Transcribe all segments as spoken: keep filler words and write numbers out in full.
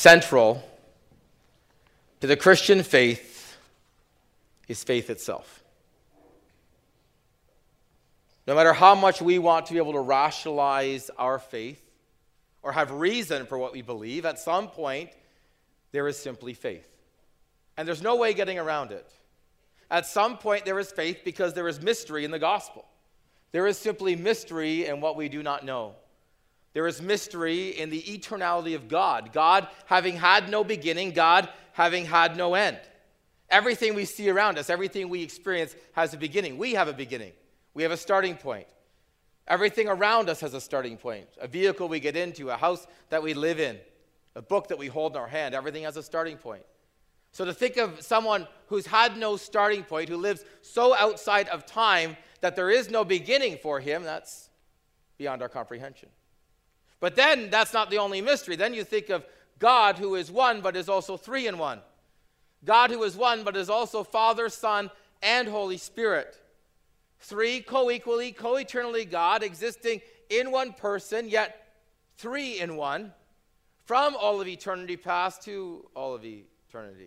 Central to the Christian faith is faith itself. No matter how much we want to be able to rationalize our faith or have reason for what we believe, at some point, there is simply faith. And there's no way getting around it. At some point, there is faith because there is mystery in the gospel. There is simply mystery in what we do not know. There is mystery in the eternality of God. God having had no beginning, God having had no end. Everything we see around us, everything we experience has a beginning. We have a beginning. We have a starting point. Everything around us has a starting point. A vehicle we get into, a house that we live in, a book that we hold in our hand, everything has a starting point. So to think of someone who's had no starting point, who lives so outside of time that there is no beginning for him, that's beyond our comprehension. But then that's not the only mystery. Then you think of God who is one but is also three in one. God who is one but is also Father, Son, and Holy Spirit. Three co-equally, co-eternally God, existing in one person, yet three in one, from all of eternity past to all of eternity.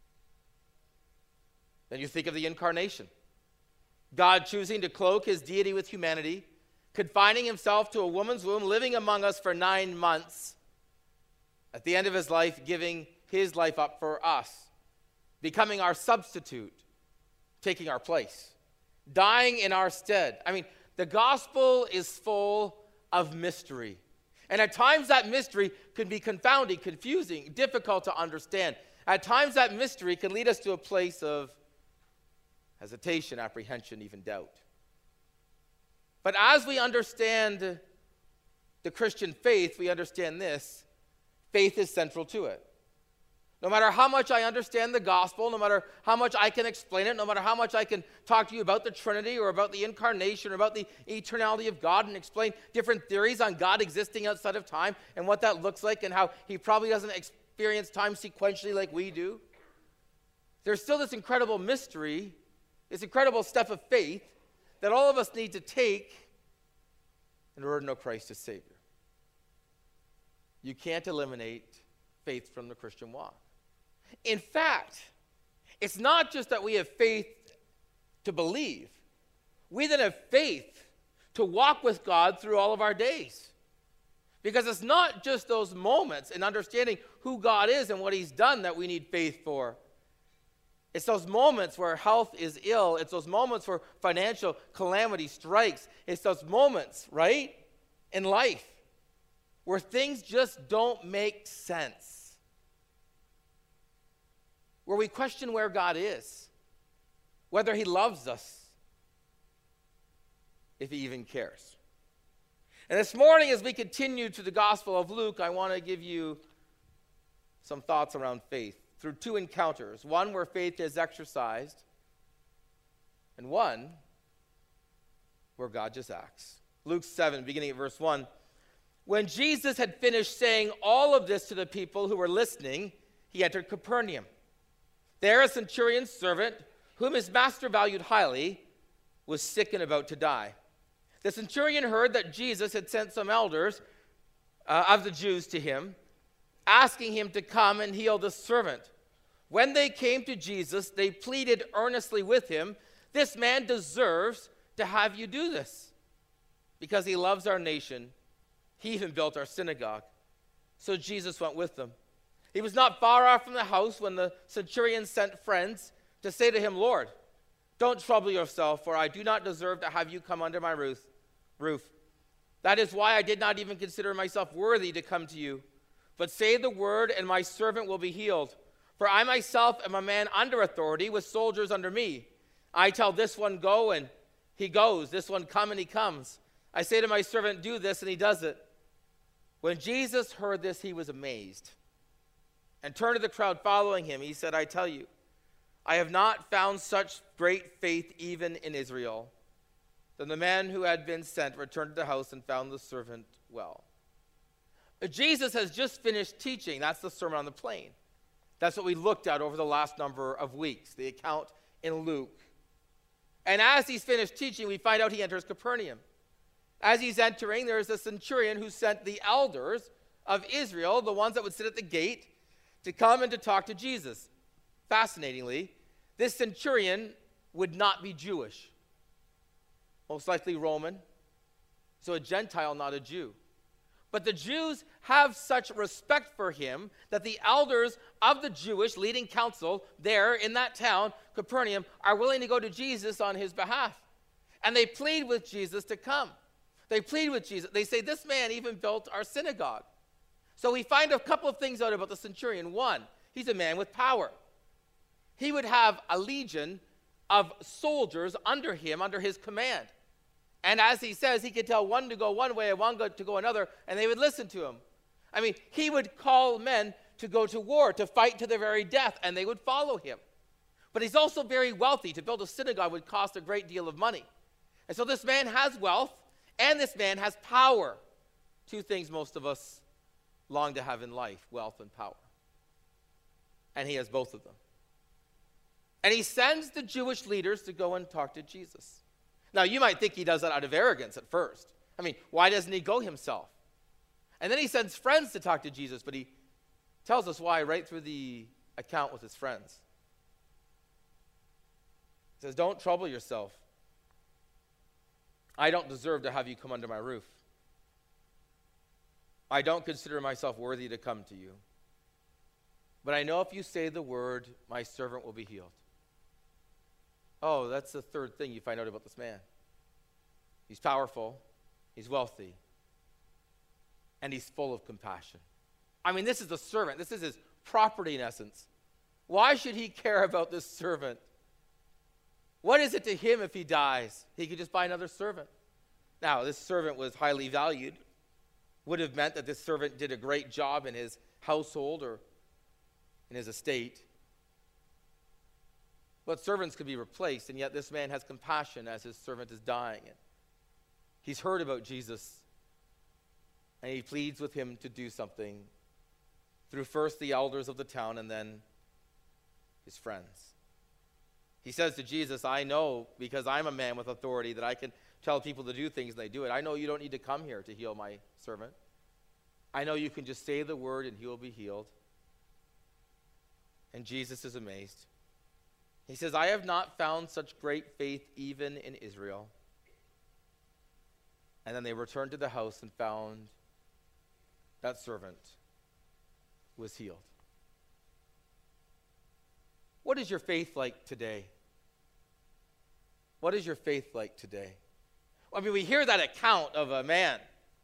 Then you think of the incarnation. God choosing to cloak his deity with humanity, confining himself to a woman's womb, living among us for nine months. At the end of his life, giving his life up for us, becoming our substitute, taking our place, dying in our stead. I mean, the gospel is full of mystery. And at times that mystery can be confounding, confusing, difficult to understand. At times that mystery can lead us to a place of hesitation, apprehension, even doubt. But as we understand the Christian faith, we understand this: faith is central to it. No matter how much I understand the gospel, no matter how much I can explain it, no matter how much I can talk to you about the Trinity or about the incarnation or about the eternality of God and explain different theories on God existing outside of time and what that looks like and how he probably doesn't experience time sequentially like we do, there's still this incredible mystery, this incredible step of faith that all of us need to take in order to know Christ as Savior. You can't eliminate faith from the Christian walk. In fact, it's not just that we have faith to believe. We then have faith to walk with God through all of our days. Because it's not just those moments in understanding who God is and what he's done that we need faith for. It's those moments where health is ill. It's those moments where financial calamity strikes. It's those moments, right, in life where things just don't make sense. Where we question where God is, whether he loves us, if he even cares. And this morning, as we continue to the Gospel of Luke, I want to give you some thoughts around faith through two encounters. One where faith is exercised, and one where God just acts. Luke seven, beginning at verse one. When Jesus had finished saying all of this to the people who were listening, he entered Capernaum. There a centurion's servant, whom his master valued highly, was sick and about to die. The centurion heard that Jesus had sent some elders uh, of the Jews to him, asking him to come and heal the servant. When they came to Jesus, they pleaded earnestly with him, "This man deserves to have you do this, because he loves our nation. He even built our synagogue." So Jesus went with them. He was not far off from the house when the centurion sent friends to say to him, "Lord, don't trouble yourself, for I do not deserve to have you come under my roof. roof. That is why I did not even consider myself worthy to come to you. But say the word, and my servant will be healed. For I myself am a man under authority, with soldiers under me. I tell this one, go, and he goes. This one, come, and he comes. I say to my servant, do this, and he does it." When Jesus heard this, he was amazed, and turned to the crowd following him. He said, "I tell you, I have not found such great faith even in Israel." Then the man who had been sent returned to the house and found the servant well. Jesus has just finished teaching. That's the Sermon on the Plain. That's what we looked at over the last number of weeks, the account in Luke. And as he's finished teaching, we find out he enters Capernaum. As he's entering, there's a centurion who sent the elders of Israel, the ones that would sit at the gate, to come and to talk to Jesus. Fascinatingly, this centurion would not be Jewish, most likely Roman, so a Gentile, not a Jew. But the Jews have such respect for him that the elders of the Jewish leading council there in that town, Capernaum, are willing to go to Jesus on his behalf. And they plead with Jesus to come. They plead with Jesus. They say, this man even built our synagogue. So we find a couple of things out about the centurion. One, he's a man with power. He would have a legion of soldiers under him, under his command. And as he says, he could tell one to go one way and one to go another, and they would listen to him. I mean, he would call men to go to war, to fight to their very death, and they would follow him. But he's also very wealthy. To build a synagogue would cost a great deal of money. And so this man has wealth, and this man has power. Two things most of us long to have in life, wealth and power. And he has both of them. And he sends the Jewish leaders to go and talk to Jesus. Now, you might think he does that out of arrogance at first. I mean, why doesn't he go himself? And then he sends friends to talk to Jesus, but he tells us why right through the account with his friends. He says, don't trouble yourself. I don't deserve to have you come under my roof. I don't consider myself worthy to come to you. But I know if you say the word, my servant will be healed. Oh, that's the third thing you find out about this man. He's powerful, he's wealthy, and he's full of compassion. I mean, this is the servant. This is his property in essence. Why should he care about this servant? What is it to him if he dies? He could just buy another servant. Now, this servant was highly valued. Would have meant that this servant did a great job in his household or in his estate. But servants could be replaced, and yet this man has compassion as his servant is dying. And he's heard about Jesus, and he pleads with him to do something through first the elders of the town and then his friends. He says to Jesus, I know, because I'm a man with authority, that I can tell people to do things and they do it. I know you don't need to come here to heal my servant. I know you can just say the word and he will be healed. And Jesus is amazed. He says, I have not found such great faith even in Israel. And then they returned to the house and found that servant was healed. What is your faith like today? What is your faith like today? I mean, we hear that account of a man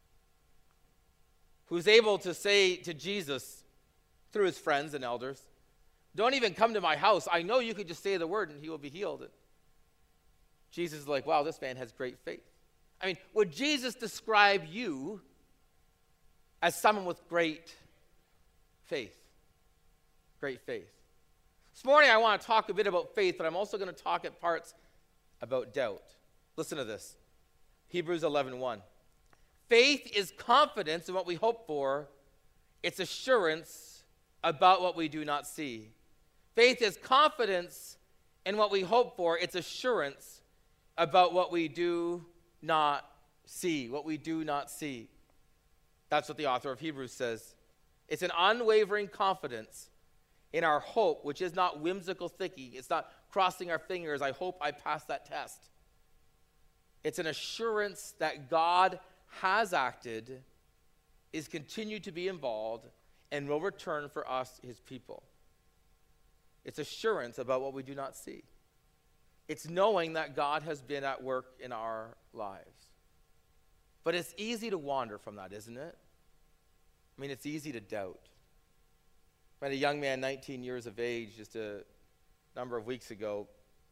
who's able to say to Jesus through his friends and elders, don't even come to my house. I know you could just say the word and he will be healed. And Jesus is like, wow, this man has great faith. I mean, would Jesus describe you as someone with great faith? Great faith. This morning I want to talk a bit about faith, but I'm also going to talk at parts about doubt. Listen to this. Hebrews eleven one. Faith is confidence in what we hope for. It's assurance about what we do not see. Faith is confidence in what we hope for. It's assurance about what we do not see, what we do not see. That's what the author of Hebrews says. It's an unwavering confidence in our hope, which is not whimsical thinking. It's not crossing our fingers, I hope I pass that test. It's an assurance that God has acted, is continued to be involved, and will return for us, his people. It's assurance about what we do not see. It's knowing that God has been at work in our lives. But it's easy to wander from that, isn't it? I mean, it's easy to doubt. I met a young man, nineteen years of age, just a number of weeks ago.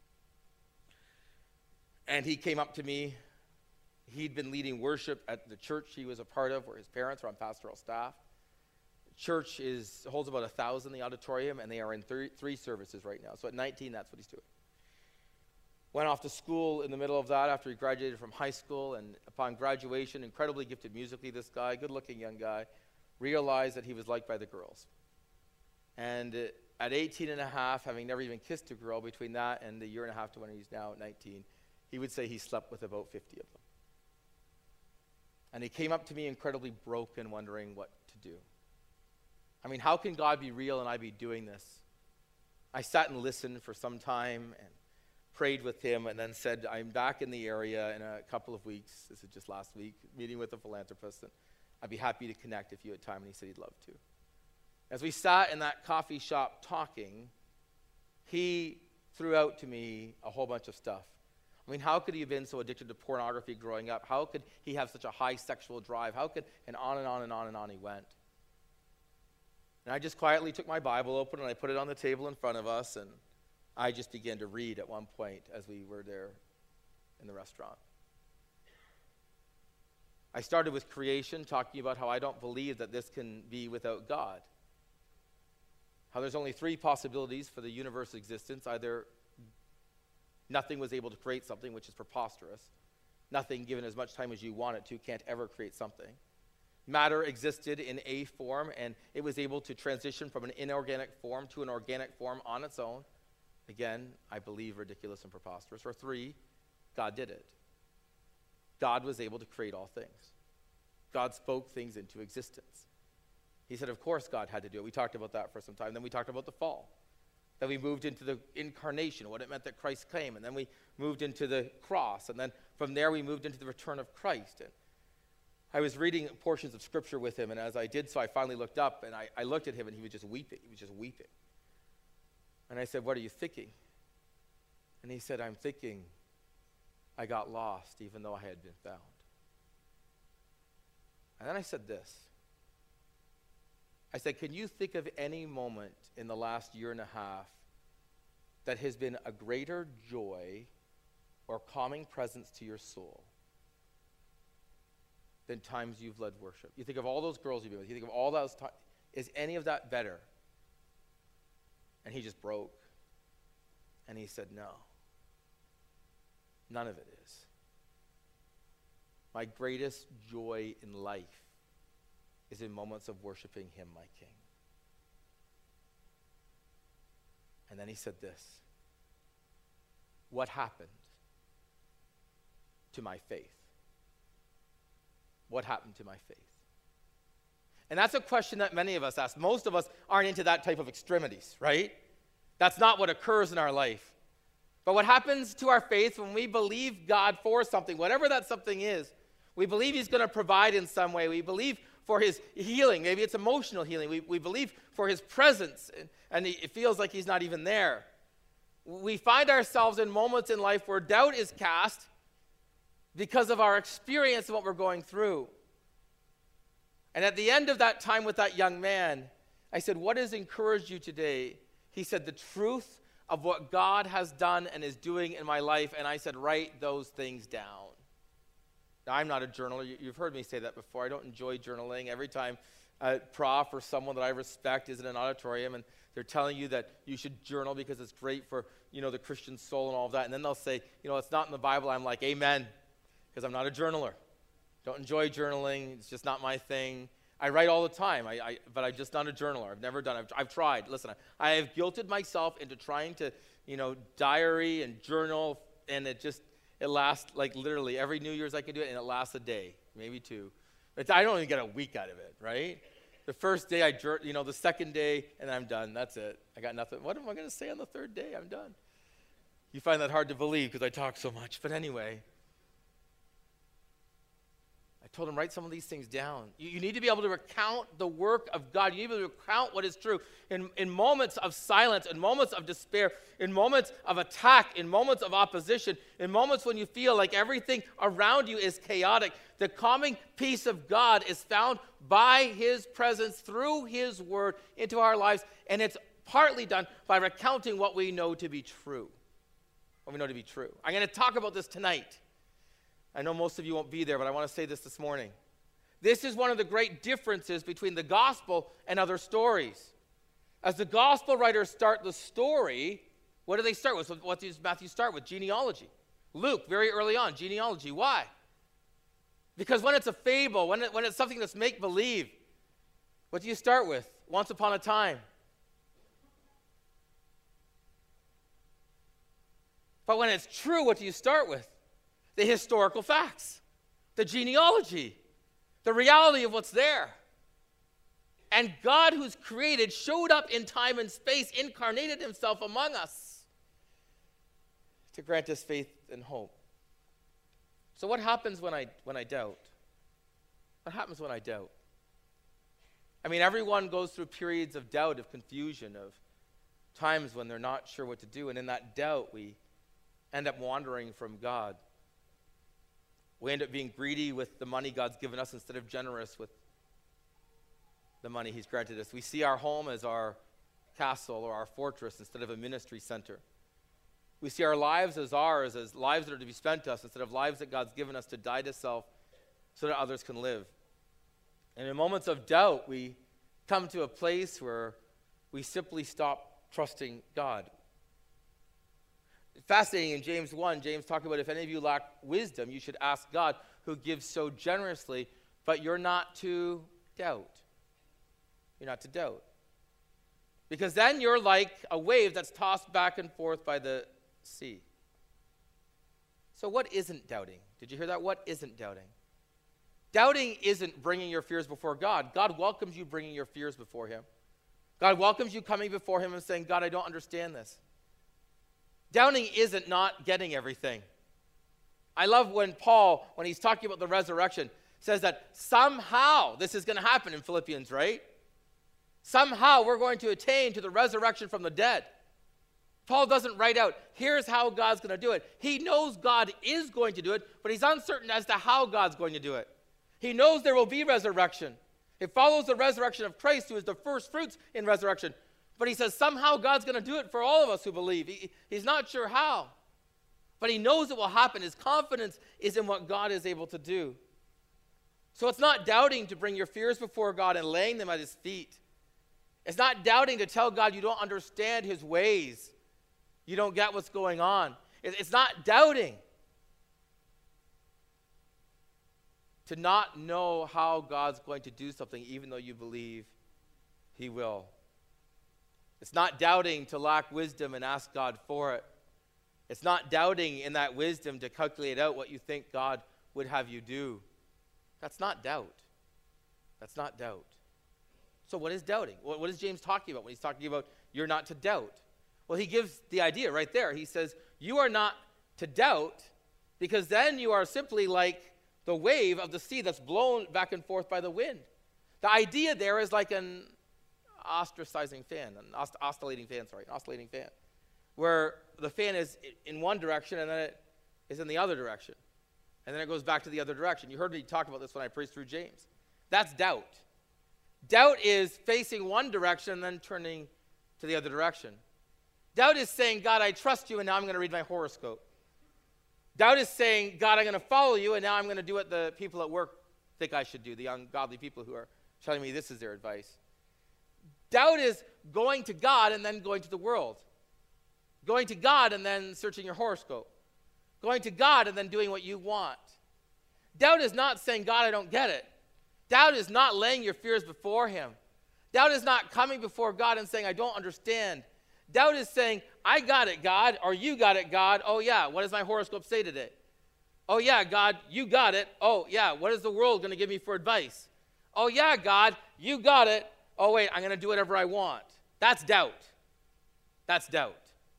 And he came up to me. He'd been leading worship at the church he was a part of, where his parents were on pastoral staff. The church is holds about a thousand in the auditorium, and they are in three, three services right now. So at nineteen, that's what he's doing. Went off to school in the middle of that after he graduated from high school, and upon graduation, incredibly gifted musically, this guy, good-looking young guy, realized that he was liked by the girls. And uh, at eighteen and a half, having never even kissed a girl, between that and the year and a half to when he's now nineteen, he would say he slept with about fifty of them. And he came up to me incredibly broken, wondering what to do. I mean, how can God be real and I be doing this? I sat and listened for some time and prayed with him and then said, I'm back in the area in a couple of weeks. This is just last week, meeting with a philanthropist, and I'd be happy to connect if you had time. And he said he'd love to. As we sat in that coffee shop talking, he threw out to me a whole bunch of stuff. I mean, how could he have been so addicted to pornography growing up? How could he have such a high sexual drive? How could, and on and on and on and on he went. And I just quietly took my Bible open and I put it on the table in front of us, and I just began to read at one point as we were there in the restaurant. I started with creation, talking about how I don't believe that this can be without God. How there's only three possibilities for the universe's existence. Either nothing was able to create something, which is preposterous. Nothing, given as much time as you want it to, can't ever create something. Matter existed in a form, and it was able to transition from an inorganic form to an organic form on its own. Again, I believe ridiculous and preposterous. Or three, God did it. God was able to create all things. God spoke things into existence. He said, of course, God had to do it. We talked about that for some time. Then we talked about the fall. Then we moved into the incarnation, what it meant that Christ came. And then we moved into the cross. And then from there, we moved into the return of Christ. And I was reading portions of Scripture with him, and as I did so, I finally looked up, and I, I looked at him, and he was just weeping. He was just weeping. And I said, what are you thinking? And he said, I'm thinking I got lost, even though I had been found. And then I said this. I said, can you think of any moment in the last year and a half that has been a greater joy or calming presence to your soul than times you've led worship? You think of all those girls you've been with. You think of all those times. Is any of that better? And he just broke. And he said, no. None of it is. My greatest joy in life is in moments of worshiping him, my King. And then he said this. What happened to my faith? What happened to my faith? And that's a question that many of us ask. Most of us aren't into that type of extremities, right? That's not what occurs in our life. But what happens to our faith when we believe God for something, whatever that something is, we believe he's going to provide in some way. We believe for his healing. Maybe it's emotional healing. We, we believe for his presence, and, and it feels like he's not even there. We find ourselves in moments in life where doubt is cast because of our experience of what we're going through. And at the end of that time with that young man, I said, what has encouraged you today? He said, the truth of what God has done and is doing in my life. And I said, write those things down. Now, I'm not a journaler. You've heard me say that before. I don't enjoy journaling. Every time a prof or someone that I respect is in an auditorium and they're telling you that you should journal because it's great for, you know, the Christian soul and all of that. And then they'll say, you know, it's not in the Bible. I'm like, amen, because I'm not a journaler. Don't enjoy journaling. It's just not my thing. I write all the time, I, I, but I'm just not a journaler. I've never done it. I've, I've tried. Listen, I, I have guilted myself into trying to, you know, diary and journal, and it just, it lasts, like, literally every New Year's I can do it, and it lasts a day, maybe two. But I don't even get a week out of it, right? The first day I, jur- you know, the second day, and I'm done. That's it. I got nothing. What am I going to say on the third day? I'm done. You find that hard to believe because I talk so much, but anyway. I told him, write some of these things down. You, you need to be able to recount the work of God. You need to be able to recount what is true. In, in moments of silence, in moments of despair, in moments of attack, in moments of opposition, in moments when you feel like everything around you is chaotic, the calming peace of God is found by his presence through his word into our lives. And it's partly done by recounting what we know to be true. What we know to be true. I'm going to talk about this tonight. I know most of you won't be there, but I want to say this this morning. This is one of the great differences between the gospel and other stories. As the gospel writers start the story, what do they start with? What does Matthew start with? Genealogy. Luke, very early on, genealogy. Why? Because when it's a fable, when, it, when it's something that's make-believe, what do you start with? Once upon a time. But when it's true, what do you start with? The historical facts, the genealogy, the reality of what's there. And God, who's created, showed up in time and space, incarnated himself among us to grant us faith and hope. So what happens when I when I doubt? What happens when I doubt? I mean, everyone goes through periods of doubt, of confusion, of times when they're not sure what to do. And in that doubt, we end up wandering from God. We end up being greedy with the money God's given us instead of generous with the money he's granted us. We see our home as our castle or our fortress instead of a ministry center. We see our lives as ours, as lives that are to be spent to us instead of lives that God's given us to die to self so that others can live. And in moments of doubt, we come to a place where we simply stop trusting God. Fascinating, in James one, James talked about if any of you lack wisdom, you should ask God, who gives so generously, but you're not to doubt. You're not to doubt. Because then you're like a wave that's tossed back and forth by the sea. So what isn't doubting? Did you hear that? What isn't doubting? Doubting isn't bringing your fears before God. God welcomes you bringing your fears before him. God welcomes you coming before him and saying, God, I don't understand this. Doubting isn't not getting everything. I love when Paul, when he's talking about the resurrection, says that somehow this is going to happen in Philippians, right? Somehow we're going to attain to the resurrection from the dead. Paul doesn't write out, here's how God's going to do it. He knows God is going to do it, but he's uncertain as to how God's going to do it. He knows there will be resurrection. It follows the resurrection of Christ, who is the first fruits in resurrection. But he says somehow God's going to do it for all of us who believe. He, he's not sure how, but he knows it will happen. His confidence is in what God is able to do. So it's not doubting to bring your fears before God and laying them at his feet. It's not doubting to tell God you don't understand his ways. You don't get what's going on. It's not doubting to not know how God's going to do something even though you believe he will. It's not doubting to lack wisdom and ask God for it. It's not doubting in that wisdom to calculate out what you think God would have you do. That's not doubt. That's not doubt. So what is doubting? What, what is James talking about when he's talking about you're not to doubt? Well, he gives the idea right there. He says, you are not to doubt because then you are simply like the wave of the sea that's blown back and forth by the wind. The idea there is like an ostracizing fan, an ost- oscillating fan, sorry, an oscillating fan, where the fan is in one direction and then it is in the other direction. And then it goes back to the other direction. You heard me talk about this when I preached through James. That's doubt. Doubt is facing one direction and then turning to the other direction. Doubt is saying, God, I trust you, and now I'm going to read my horoscope. Doubt is saying, God, I'm going to follow you, and now I'm going to do what the people at work think I should do, the ungodly people who are telling me this is their advice. Doubt is going to God and then going to the world. Going to God and then searching your horoscope. Going to God and then doing what you want. Doubt is not saying, God, I don't get it. Doubt is not laying your fears before him. Doubt is not coming before God and saying, I don't understand. Doubt is saying, I got it, God, or you got it, God. Oh, yeah, what does my horoscope say today? Oh, yeah, God, you got it. Oh, yeah, what is the world going to give me for advice? Oh, yeah, God, you got it. Oh, wait, I'm going to do whatever I want. That's doubt. That's doubt.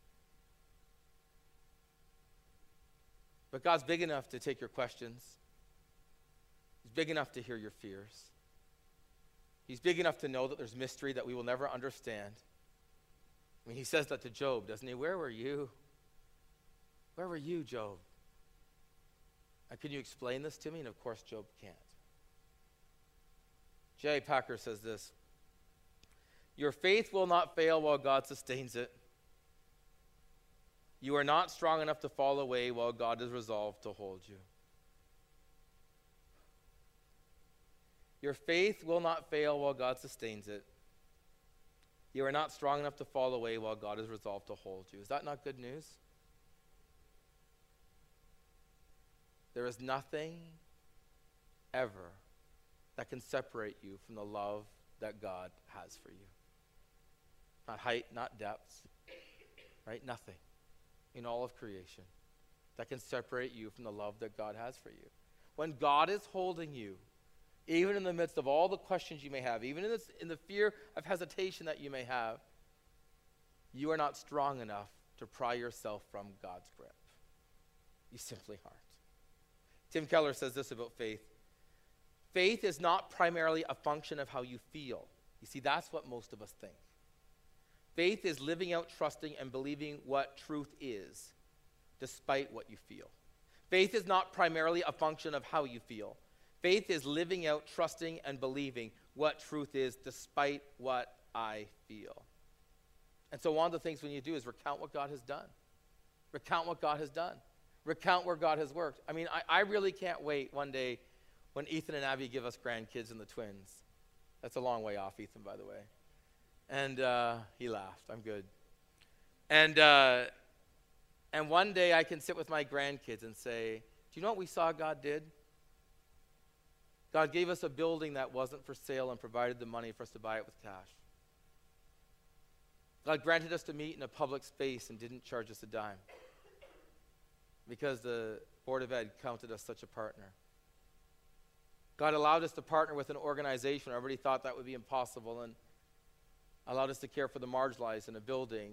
But God's big enough to take your questions. He's big enough to hear your fears. He's big enough to know that there's mystery that we will never understand. I mean, he says that to Job, doesn't he? Where were you? Where were you, Job? And can you explain this to me? And of course, Job can't. J. Packer says this: your faith will not fail while God sustains it. You are not strong enough to fall away while God is resolved to hold you. Your faith will not fail while God sustains it. You are not strong enough to fall away while God is resolved to hold you. Is that not good news? There is nothing ever that can separate you from the love that God has for you. Not height, not depth, right? Nothing in all of creation that can separate you from the love that God has for you. When God is holding you, even in the midst of all the questions you may have, even in, this, in the fear of hesitation that you may have, you are not strong enough to pry yourself from God's grip. You simply aren't. Tim Keller says this about faith. Faith is not primarily a function of how you feel. You see, that's what most of us think. Faith is living out, trusting, and believing what truth is, despite what you feel. Faith is not primarily a function of how you feel. Faith is living out, trusting, and believing what truth is, despite what I feel. And so one of the things we need to do is recount what God has done. Recount what God has done. Recount where God has worked. I mean, I, I really can't wait one day when Ethan and Abby give us grandkids and the twins. That's a long way off, Ethan, by the way. And uh, he laughed. I'm good. And uh, and one day I can sit with my grandkids and say, do you know what we saw God did? God gave us a building that wasn't for sale and provided the money for us to buy it with cash. God granted us to meet in a public space and didn't charge us a dime because the Board of Ed counted us such a partner. God allowed us to partner with an organization. Everybody thought that would be impossible, and allowed us to care for the marginalized in a building.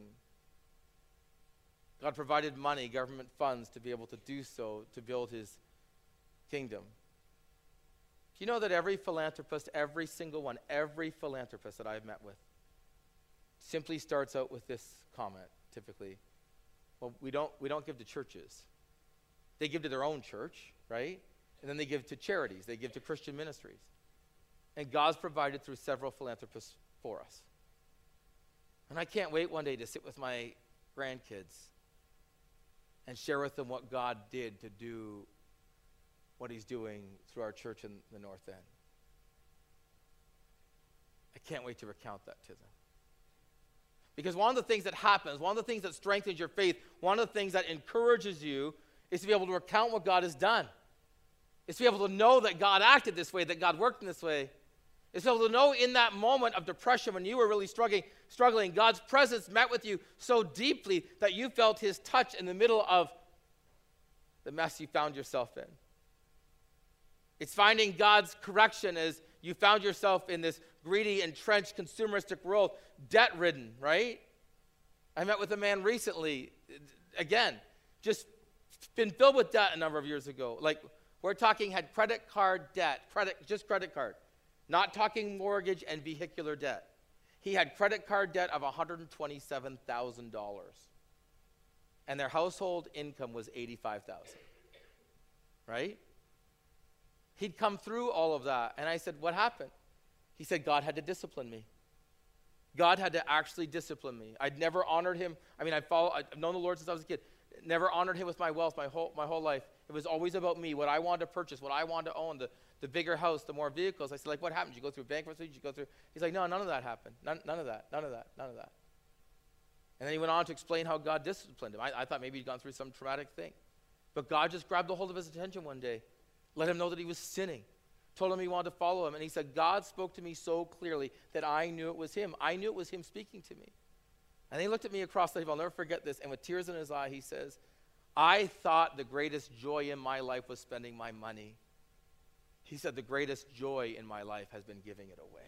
God provided money, government funds, to be able to do so, to build his kingdom. Do you know that every philanthropist, every single one, every philanthropist that I've met with, simply starts out with this comment, typically. Well, we don't, we don't give to churches. They give to their own church, right? And then they give to charities. They give to Christian ministries. And God's provided through several philanthropists for us. And I can't wait one day to sit with my grandkids and share with them what God did to do what he's doing through our church in the North End. I can't wait to recount that to them. Because one of the things that happens, one of the things that strengthens your faith, one of the things that encourages you is to be able to recount what God has done. Is to be able to know that God acted this way, that God worked in this way. Is to be able to know in that moment of depression when you were really struggling, struggling, God's presence met with you so deeply that you felt his touch in the middle of the mess you found yourself in. It's finding God's correction as you found yourself in this greedy, entrenched, consumeristic world, debt-ridden, right? I met with a man recently, again, just been filled with debt a number of years ago. Like, we're talking had credit card debt, credit, just credit card. Not talking mortgage and vehicular debt. He had credit card debt of one hundred twenty-seven thousand dollars. And their household income was eighty-five thousand dollars. Right? He'd come through all of that. And I said, what happened? He said, God had to discipline me. God had to actually discipline me. I'd never honored him. I mean, I've, followed, I've known the Lord since I was a kid. Never honored him with my wealth my whole, my whole life. It was always about me, what I wanted to purchase, what I wanted to own, the, the bigger house, the more vehicles. I said, like, what happened? Did you go through bankruptcy? Did you go through? He's like, no, none of that happened. None, none of that, none of that, none of that. And then he went on to explain how God disciplined him. I, I thought maybe he'd gone through some traumatic thing. But God just grabbed a hold of his attention one day, let him know that he was sinning, told him he wanted to follow him. And he said, God spoke to me so clearly that I knew it was him. I knew it was him speaking to me. And he looked at me across the table. I'll never forget this. And with tears in his eye, he says, I thought the greatest joy in my life was spending my money. He said, the greatest joy in my life has been giving it away.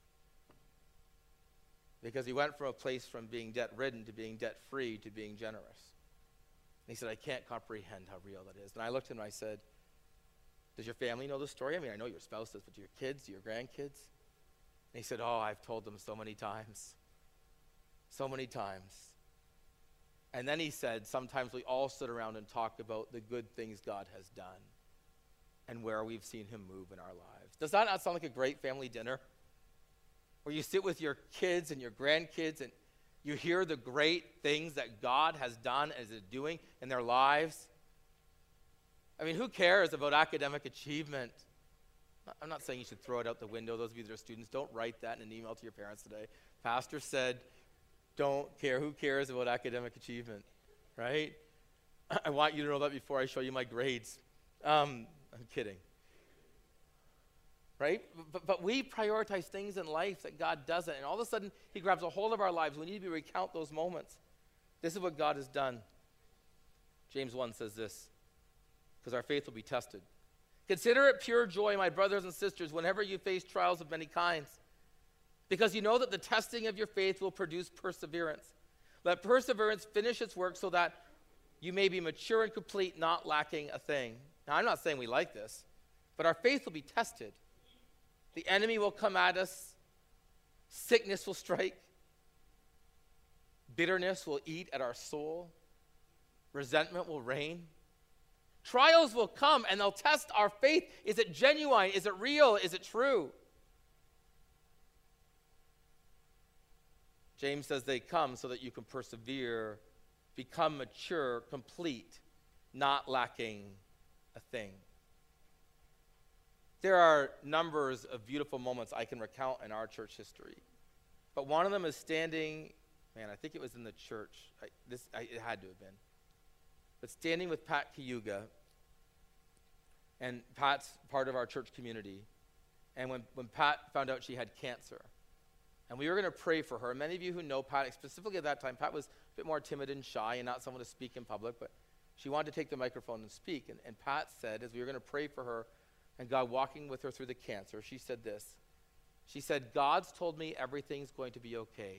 Because he went from a place from being debt-ridden to being debt-free to being generous. And he said, I can't comprehend how real that is. And I looked at him and I said, does your family know the story? I mean, I know your spouse does, but do your kids, do your grandkids? And he said, oh, I've told them so many times. So many times. And then he said, sometimes we all sit around and talk about the good things God has done and where we've seen him move in our lives. Does that not sound like a great family dinner? Where you sit with your kids and your grandkids and you hear the great things that God has done and is doing in their lives. I mean, who cares about academic achievement? I'm not saying you should throw it out the window. Those of you that are students, don't write that in an email to your parents today. Pastor said, don't care. Who cares about academic achievement, right? I want you to know that before I show you my grades. Um, I'm kidding. Right? But, but we prioritize things in life that God doesn't. And all of a sudden, he grabs a hold of our lives. We need to be recount those moments. This is what God has done. James one says this, because our faith will be tested. Consider it pure joy, my brothers and sisters, whenever you face trials of many kinds, because you know that the testing of your faith will produce perseverance. Let perseverance finish its work so that you may be mature and complete, not lacking a thing. Now, I'm not saying we like this, but our faith will be tested. The enemy will come at us. Sickness will strike. Bitterness will eat at our soul. Resentment will reign. Trials will come and they'll test our faith. Is it genuine? Is it real? Is it true? James says they come so that you can persevere, become mature, complete, not lacking a thing. There are numbers of beautiful moments I can recount in our church history. But one of them is standing, man, I think it was in the church. I, this I, it had to have been. But standing with Pat Cayuga, and Pat's part of our church community. And when, when Pat found out she had cancer, and we were going to pray for her. And many of you who know Pat, specifically at that time, Pat was a bit more timid and shy and not someone to speak in public, but she wanted to take the microphone and speak. And, and Pat said, as we were going to pray for her and God walking with her through the cancer, she said this. She said, God's told me everything's going to be okay.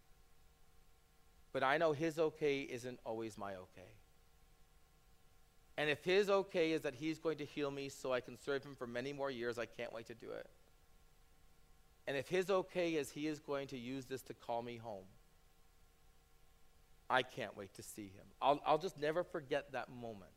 But I know his okay isn't always my okay. And if his okay is that he's going to heal me so I can serve him for many more years, I can't wait to do it. And if his okay is he is going to use this to call me home, I can't wait to see him. I'll, I'll just never forget that moment.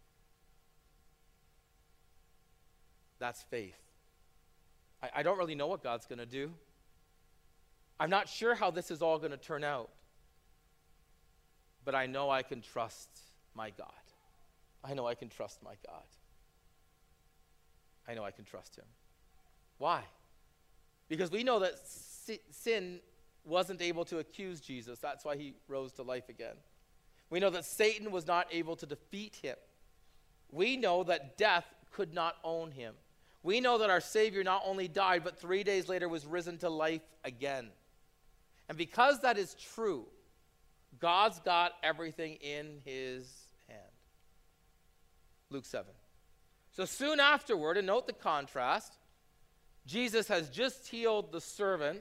That's faith. I, I don't really know what God's going to do. I'm not sure how this is all going to turn out. But I know I can trust my God. I know I can trust my God. I know I can trust him. Why? Because we know that si- sin wasn't able to accuse Jesus. That's why he rose to life again. We know that Satan was not able to defeat him. We know that death could not own him. We know that our Savior not only died, but three days later was risen to life again. And because that is true, God's got everything in his hand. Luke seven. So soon afterward, and note the contrast, Jesus has just healed the servant,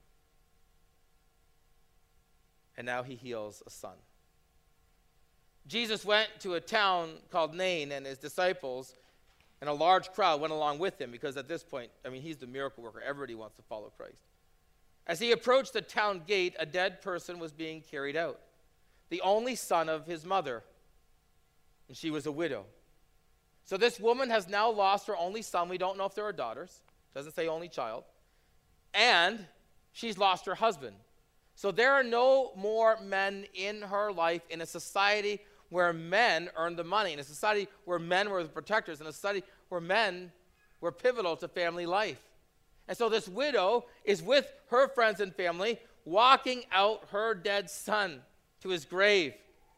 and now he heals a son. Jesus went to a town called Nain, and his disciples and a large crowd went along with him, because at this point, I mean, he's the miracle worker. Everybody wants to follow Christ. As he approached the town gate, a dead person was being carried out, the only son of his mother, and she was a widow. So this woman has now lost her only son. We don't know if there are daughters. Doesn't say only child. And she's lost her husband. So there are no more men in her life in a society where men earned the money, in a society where men were the protectors, in a society where men were pivotal to family life. And so this widow is with her friends and family, walking out her dead son to his grave.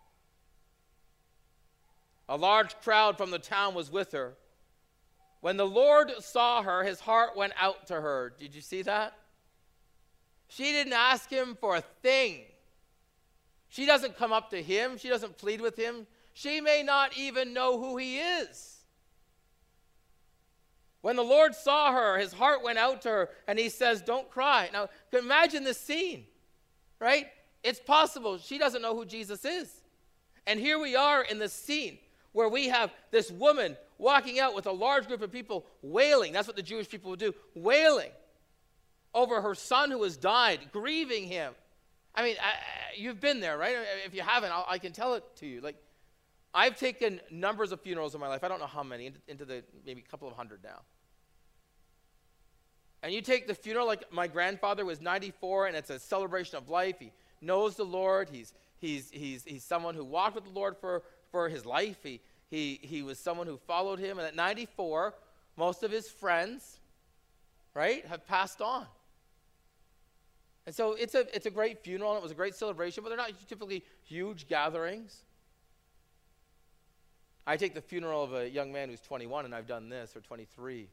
A large crowd from the town was with her. When the Lord saw her, his heart went out to her. Did you see that? She didn't ask him for a thing. She doesn't come up to him. She doesn't plead with him. She may not even know who he is. When the Lord saw her, his heart went out to her, and he says, don't cry. Now, imagine this scene, right? It's possible she doesn't know who Jesus is. And here we are in this scene where we have this woman walking out with a large group of people wailing. That's what the Jewish people would do, wailing over her son who has died, grieving him. I mean, I, you've been there, right? If you haven't, I'll, I can tell it to you. Like, I've taken numbers of funerals in my life. I don't know how many, into, into the maybe a couple of hundred now. And you take the funeral, like my grandfather was ninety-four, and it's a celebration of life. He knows the Lord. He's he's he's he's someone who walked with the Lord for, for his life. He he he was someone who followed him. And at ninety-four, most of his friends, right, have passed on. And so it's a it's a great funeral, and it was a great celebration, but they're not typically huge gatherings. I take the funeral of a young man who's twenty-one, and I've done this, or twenty-three.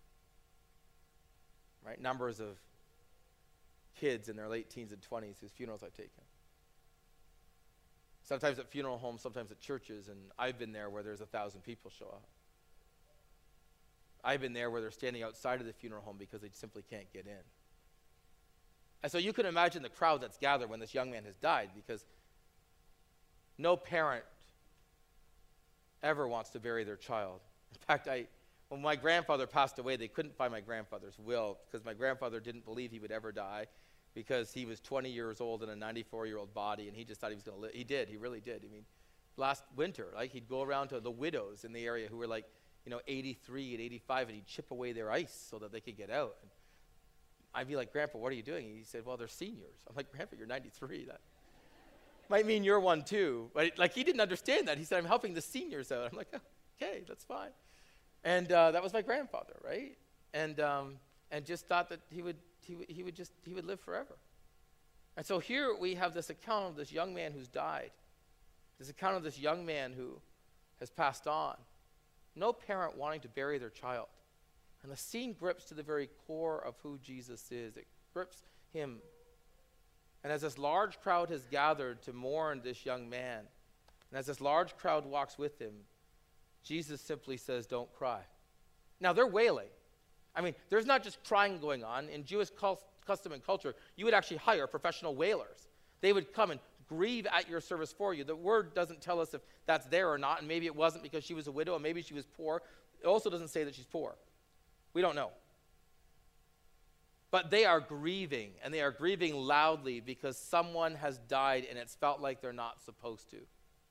Right? Numbers of kids in their late teens and twenties whose funerals I've taken. Sometimes at funeral homes, sometimes at churches, and I've been there where there's a thousand people show up. I've been there where they're standing outside of the funeral home because they simply can't get in. And so you can imagine the crowd that's gathered when this young man has died, because no parent ever wants to bury their child. In fact, I, when my grandfather passed away, they couldn't find my grandfather's will because my grandfather didn't believe he would ever die, because he was twenty years old in a ninety-four-year-old body, and he just thought he was going to live. He did. He really did. I mean, last winter, like, he'd go around to the widows in the area who were like, you know, eighty-three and eighty-five, and he'd chip away their ice so that they could get out. And I'd be like, Grandpa, what are you doing? And he said, well, they're seniors. I'm like, Grandpa, you're ninety-three. That might mean you're one too. But like, he didn't understand that. He said, I'm helping the seniors out. I'm like, oh, okay, that's fine. And uh, that was my grandfather, right? And um, and just thought that he would he would he would just he would live forever. And so here we have this account of this young man who's died. This account of this young man who has passed on. No parent wanting to bury their child. And the scene grips to the very core of who Jesus is. It grips him. And as this large crowd has gathered to mourn this young man, and as this large crowd walks with him, Jesus simply says, don't cry. Now, they're wailing. I mean, there's not just crying going on. In Jewish custom and culture, you would actually hire professional wailers. They would come and grieve at your service for you. The word doesn't tell us if that's there or not, and maybe it wasn't because she was a widow, and maybe she was poor. It also doesn't say that she's poor. We don't know. But they are grieving, and they are grieving loudly because someone has died, and it's felt like they're not supposed to.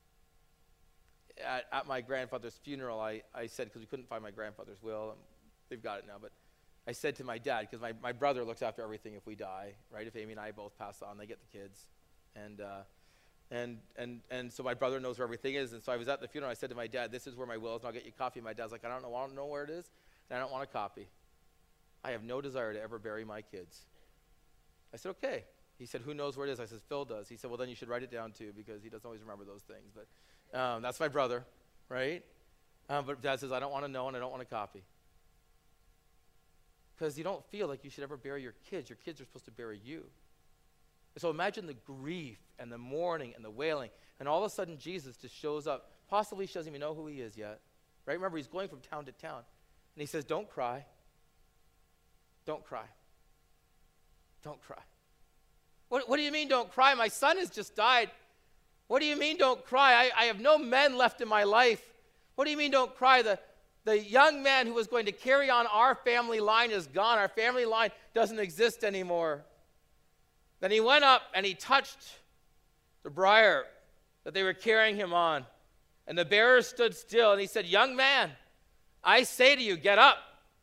At, at my grandfather's funeral, I, I said, because we couldn't find my grandfather's will, and they've got it now, but I said to my dad, because my, my brother looks after everything if we die, right? If Amy and I both pass on, they get the kids. And uh, and and and so my brother knows where everything is. And so I was at the funeral. I said to my dad, this is where my will is, and I'll get you coffee. My dad's like, I don't know, I don't know where it is, and I don't want a copy. I have no desire to ever bury my kids. I said, okay. He said, who knows where it is? I said, Phil does. He said, well, then you should write it down too, because he doesn't always remember those things. But um, that's my brother, right? Um, but Dad says, I don't want to know, and I don't want a copy. Because you don't feel like you should ever bury your kids. Your kids are supposed to bury you. So imagine the grief and the mourning and the wailing. And all of a sudden, Jesus just shows up. Possibly she doesn't even know who he is yet. Right? Remember, he's going from town to town. And he says, don't cry. Don't cry. Don't cry. What, what do you mean don't cry? My son has just died. What do you mean don't cry? I, I have no men left in my life. What do you mean don't cry? The, the young man who was going to carry on our family line is gone. Our family line doesn't exist anymore. Then he went up and he touched the briar that they were carrying him on. And the bearer stood still and he said, young man, I say to you, get up.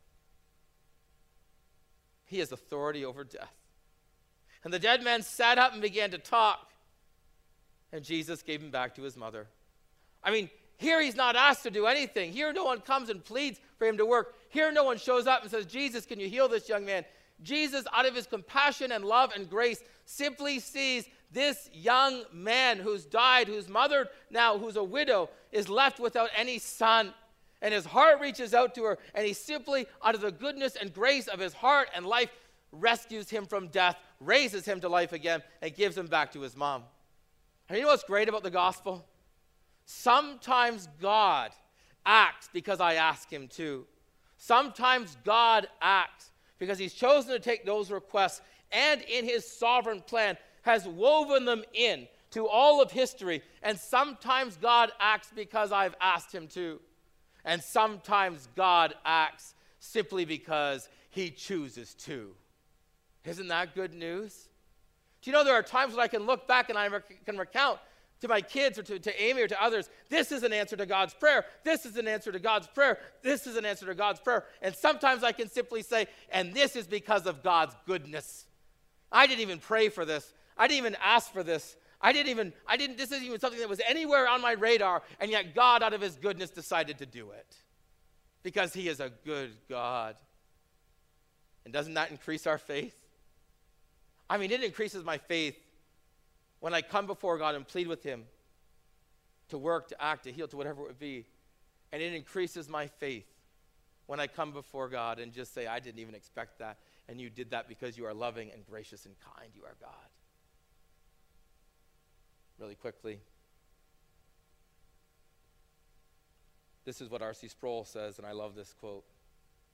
He has authority over death. And the dead man sat up and began to talk. And Jesus gave him back to his mother. I mean, here he's not asked to do anything. Here no one comes and pleads for him to work. Here no one shows up and says, Jesus, can you heal this young man? Jesus, out of his compassion and love and grace, simply sees this young man who's died, whose mother now, who's a widow, is left without any son. And his heart reaches out to her, and he simply, out of the goodness and grace of his heart and life, rescues him from death, raises him to life again, and gives him back to his mom. And you know what's great about the gospel? Sometimes God acts because I ask him to. Sometimes God acts because he's chosen to take those requests and in his sovereign plan has woven them in to all of history. And sometimes God acts because I've asked him to. And sometimes God acts simply because he chooses to. Isn't that good news? Do you know there are times when I can look back and I rec- can recount to my kids or to, to Amy or to others, this is an answer to God's prayer. This is an answer to God's prayer. This is an answer to God's prayer. And sometimes I can simply say, and this is because of God's goodness. I didn't even pray for this. I didn't even ask for this. I didn't even, I didn't, this isn't even something that was anywhere on my radar, and yet God, out of his goodness, decided to do it. Because he is a good God. And doesn't that increase our faith? I mean, it increases my faith when I come before God and plead with him to work, to act, to heal, to whatever it would be. And it increases my faith when I come before God and just say, I didn't even expect that, and you did that because you are loving and gracious and kind. You are God. Really quickly, this is what R C Sproul says, and I love this quote.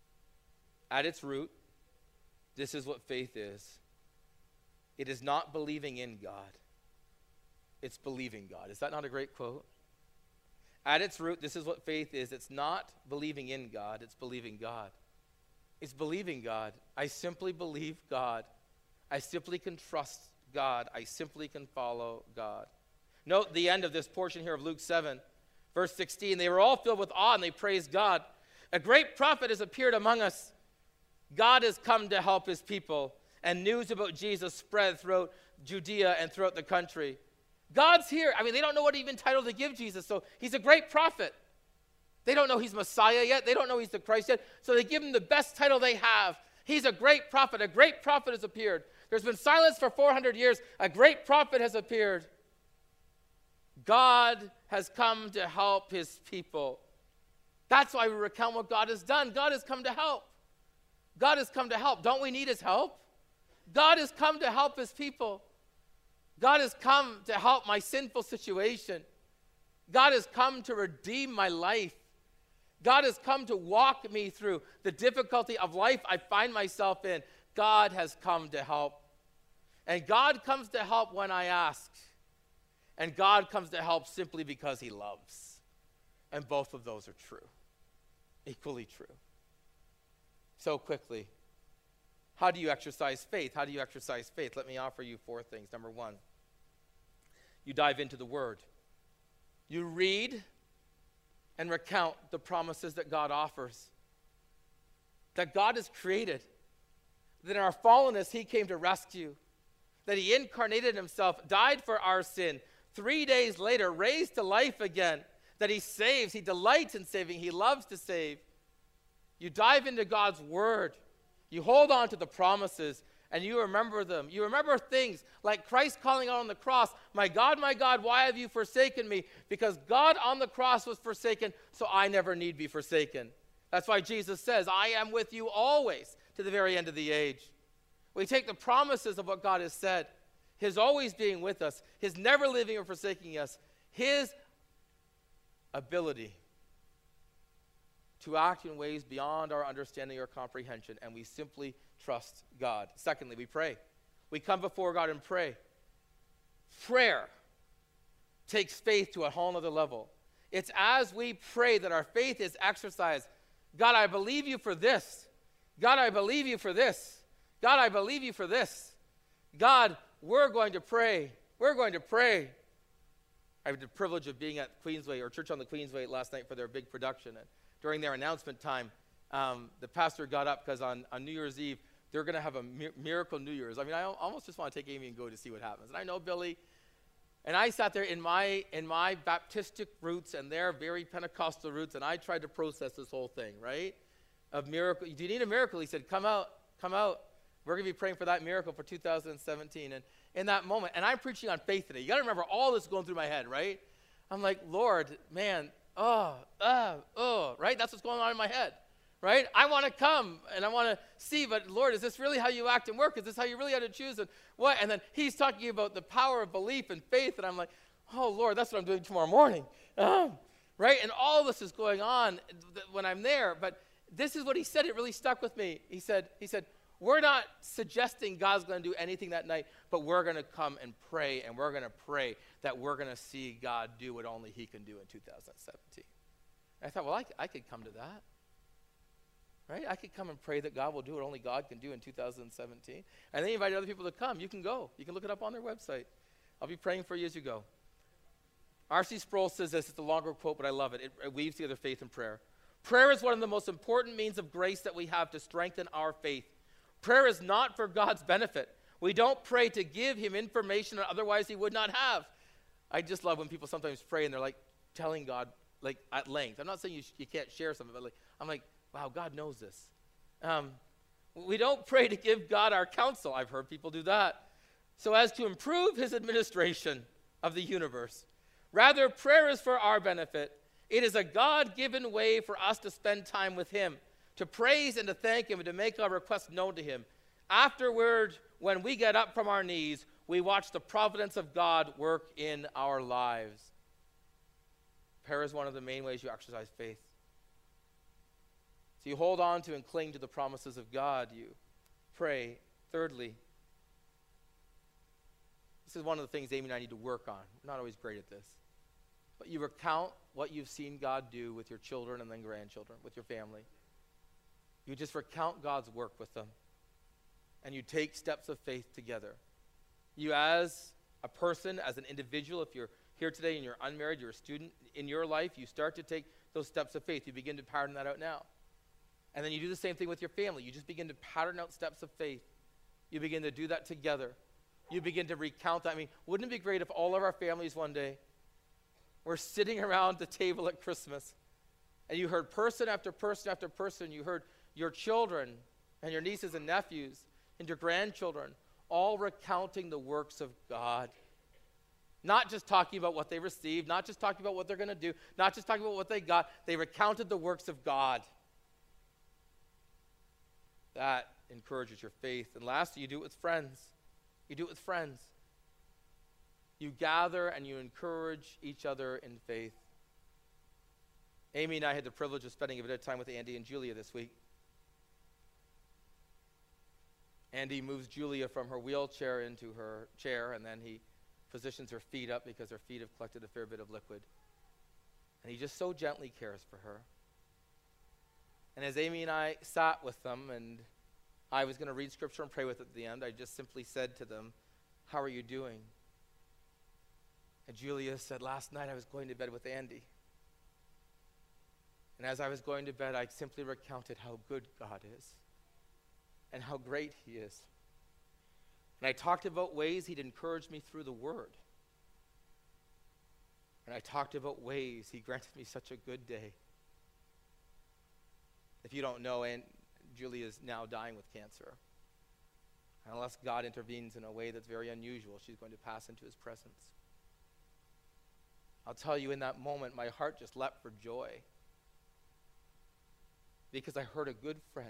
At its root, this is what faith is. It is not believing in God. It's believing God. Is that not a great quote? At its root, this is what faith is. It's not believing in God. It's believing God. It's believing God. I simply believe God. I simply can trust God. I simply can follow God. Note the end of this portion here of Luke seven, verse sixteen. They were all filled with awe and they praised God. A great prophet has appeared among us. God has come to help his people. And news about Jesus spread throughout Judea and throughout the country. God's here. I mean, they don't know what even title to give Jesus. So he's a great prophet. They don't know he's Messiah yet. They don't know he's the Christ yet. So they give him the best title they have. He's a great prophet. A great prophet has appeared. There's been silence for four hundred years. A great prophet has appeared. God has come to help his people. That's why we recount what God has done. God has come to help. God has come to help. Don't we need his help? God has come to help his people. God has come to help my sinful situation. God has come to redeem my life. God has come to walk me through the difficulty of life I find myself in. God has come to help. And God comes to help when I ask. And God comes to help simply because he loves. And both of those are true. Equally true. So quickly, how do you exercise faith? How do you exercise faith? Let me offer you four things. Number one, you dive into the Word. You read and recount the promises that God offers. That God has created. That in our fallenness, he came to rescue. That he incarnated himself, died for our sin. Three days later, raised to life again. That he saves. He delights in saving. He loves to save. You dive into God's Word. You hold on to the promises and you remember them. You remember things like Christ calling out on the cross, my God, my God, why have you forsaken me? Because God on the cross was forsaken, so I never need be forsaken. That's why Jesus says, I am with you always to the very end of the age. We take the promises of what God has said, his always being with us, his never leaving or forsaking us, his ability to act in ways beyond our understanding or comprehension, and we simply trust God. Secondly, we pray. We come before God and pray. Prayer takes faith to a whole other level. It's as we pray that our faith is exercised. God, I believe you for this. God, I believe you for this. God, I believe you for this. God, we're going to pray. We're going to pray. I had the privilege of being at Queensway, or Church on the Queensway last night for their big production. And during their announcement time, um, the pastor got up because on, on New Year's Eve, they're going to have a mi- miracle New Year's. I mean, I almost just want to take Amy and go to see what happens. And I know Billy. And I sat there in my in my Baptistic roots and their very Pentecostal roots, and I tried to process this whole thing, right? Of miracle. Do you need a miracle? He said, come out, come out. We're going to be praying for that miracle for two thousand seventeen. And in that moment, and I'm preaching on faith today. You got to remember all this going through my head, right? I'm like, Lord, man, oh, oh, oh, right? That's what's going on in my head, right? I want to come and I want to see, but Lord, is this really how you act and work? Is this how you really had to choose? And what? And then he's talking about the power of belief and faith, and I'm like, oh, Lord, that's what I'm doing tomorrow morning, oh, right? And all this is going on when I'm there, but this is what he said. It really stuck with me. He said, he said, we're not suggesting God's going to do anything that night, but we're going to come and pray, and we're going to pray that we're going to see God do what only he can do in two thousand seventeen. And I thought, well, I, I could come to that, right? I could come and pray that God will do what only God can do in two thousand seventeen. And then he invited other people to come. You can go. You can look it up on their website. I'll be praying for you as you go. R C Sproul says this. It's a longer quote, but I love it. It, it weaves together faith and prayer. Prayer is one of the most important means of grace that we have to strengthen our faith. Prayer is not for God's benefit. We don't pray to give him information that otherwise he would not have. I just love when people sometimes pray and they're like telling God like at length. I'm not saying you, sh- you can't share something, but like I'm like, wow, God knows this. Um, we don't pray to give God our counsel. I've heard people do that. So as to improve his administration of the universe. Rather, prayer is for our benefit. It is a God-given way for us to spend time with him, to praise and to thank him and to make our requests known to him. Afterward, when we get up from our knees, we watch the providence of God work in our lives. Prayer is one of the main ways you exercise faith. So you hold on to and cling to the promises of God. You pray. Thirdly, this is one of the things Amy and I need to work on. We're not always great at this. But you recount what you've seen God do with your children and then grandchildren, with your family. You just recount God's work with them. And you take steps of faith together. You as a person, as an individual, if you're here today and you're unmarried, you're a student, in your life, you start to take those steps of faith. You begin to pattern that out now. And then you do the same thing with your family. You just begin to pattern out steps of faith. You begin to do that together. You begin to recount that. I mean, wouldn't it be great if all of our families one day were sitting around the table at Christmas and you heard person after person after person, you heard your children and your nieces and nephews and your grandchildren all recounting the works of God. Not just talking about what they received, not just talking about what they're going to do, not just talking about what they got. They recounted the works of God. That encourages your faith. And lastly, you do it with friends. You do it with friends. You gather and you encourage each other in faith. Amy and I had the privilege of spending a bit of time with Andy and Julia this week. Andy moves Julia from her wheelchair into her chair, and then he positions her feet up because her feet have collected a fair bit of liquid. And he just so gently cares for her. And as Amy and I sat with them, and I was going to read scripture and pray with it at the end, I just simply said to them, "How are you doing?" And Julia said, "Last night I was going to bed with Andy. And as I was going to bed, I simply recounted how good God is and how great he is. And I talked about ways he'd encouraged me through the word. And I talked about ways he granted me such a good day." If you don't know, Aunt Julia is now dying with cancer. And unless God intervenes in a way that's very unusual, she's going to pass into his presence. I'll tell you, in that moment, my heart just leapt for joy because I heard a good friend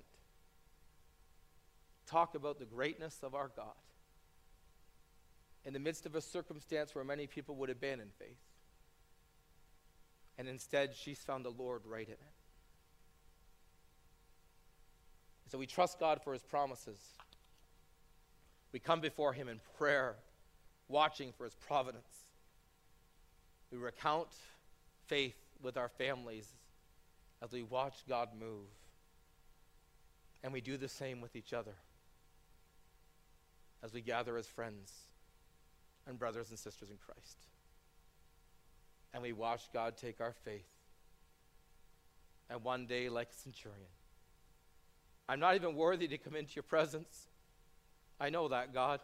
talk about the greatness of our God in the midst of a circumstance where many people would abandon faith. And instead, she's found the Lord right in it. So we trust God for his promises. We come before him in prayer, watching for his providence. We recount faith with our families as we watch God move. And we do the same with each other as we gather as friends and brothers and sisters in Christ. And we watch God take our faith. And one day, like a centurion, I'm not even worthy to come into your presence. I know that, God.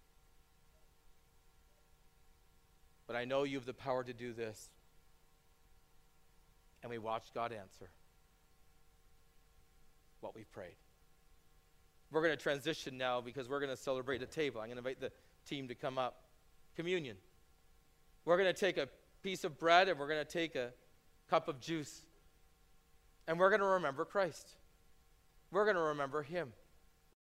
But I know you have the power to do this. And we watch God answer what we prayed. We're going to transition now because we're going to celebrate the table. I'm going to invite the team to come up. Communion. We're going to take a piece of bread and we're going to take a cup of juice. And we're going to remember Christ. We're going to remember him.